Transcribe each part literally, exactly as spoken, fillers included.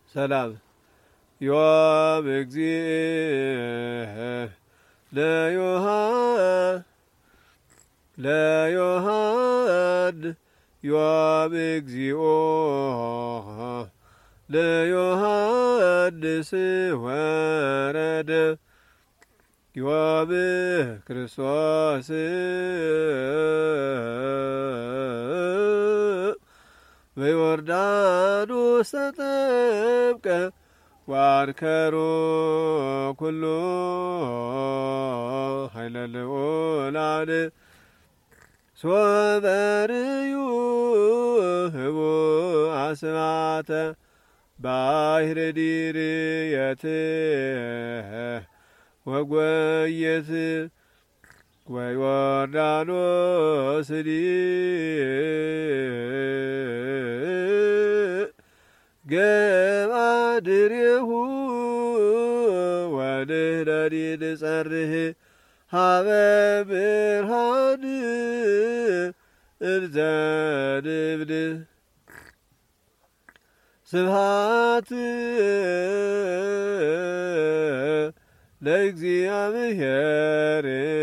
ሰላም ዮም እግዚእ ለዮሐን ለዮሐን ዮም እግዚኦ ለዮሐንስ ወረደ ዮም ክርስቶስ በዮርዳኖስ ተጠምቀ ዋርከሮ ኩሎ ኃይለ ልዑላን ሶበርዩ ህቡአ ስብሐተ ባሕረ ዲርየት ወጐየት ወዮርዳኖስ ገባድሬሁ ወንህነኒ ንጸርህ ሀበ ብርሃን እንዘ ንብል ስብሐት ለእግዚአብሔር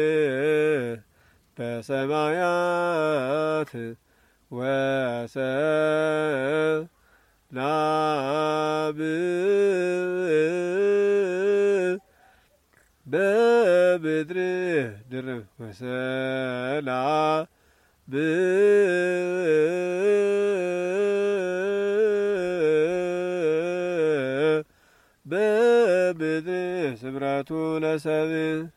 በሰማያት ወሰላም በምድር ድርብ ወሰላም በምድር ስምረቱ ለሰብእ